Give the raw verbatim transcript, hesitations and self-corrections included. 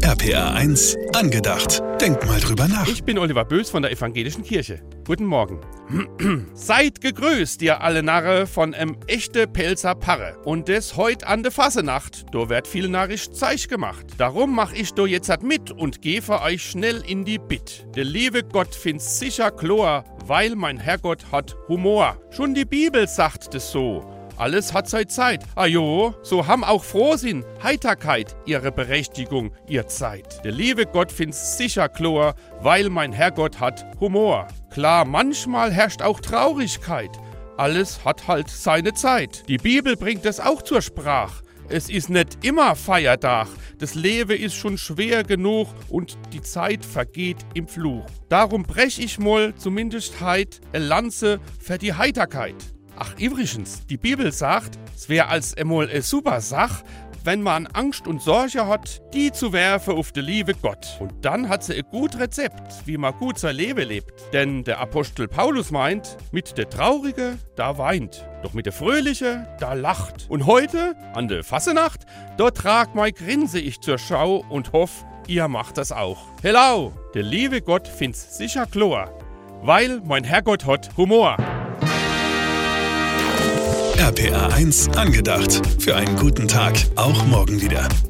R P R eins angedacht. Denk mal drüber nach. Ich bin Oliver Bös von der Evangelischen Kirche. Guten Morgen. Seid gegrüßt, ihr alle Narre von em echte Pelzer Parre. Und des heut an de Fassenacht, do wird viel narrisch Zeich gemacht. Darum mach ich do jetzt mit und geh für euch schnell in die Bitt. Der liebe Gott find's sicher Chlor, weil mein Herrgott hat Humor. Schon die Bibel sagt es so. Alles hat seine Zeit. Ah jo, so haben auch Frohsinn, Heiterkeit ihre Berechtigung, ihr Zeit. Der liebe Gott find's sicher Chlor, weil mein Herrgott hat Humor. Klar, manchmal herrscht auch Traurigkeit. Alles hat halt seine Zeit. Die Bibel bringt es auch zur Sprach. Es ist nicht immer Feiertag. Das Leben ist schon schwer genug und die Zeit vergeht im Fluch. Darum brech ich mal zumindest heit e Lanze für die Heiterkeit. Ach, übrigens, die Bibel sagt, es wäre als emol e super Sach, wenn man Angst und Sorge hat, die zu werfen auf den liebe Gott. Und dann hat sie ein gut Rezept, wie man gut sein Leben lebt. Denn der Apostel Paulus meint, mit der Traurige, da weint. Doch mit der Fröhliche, da lacht. Und heute, an der Fassenacht, dort trag mein Grinse ich zur Schau und hoff, ihr macht das auch. Hello, der liebe Gott find's sicher Chlor, weil mein Herrgott hat Humor. R P R eins angedacht. Für einen guten Tag, auch morgen wieder.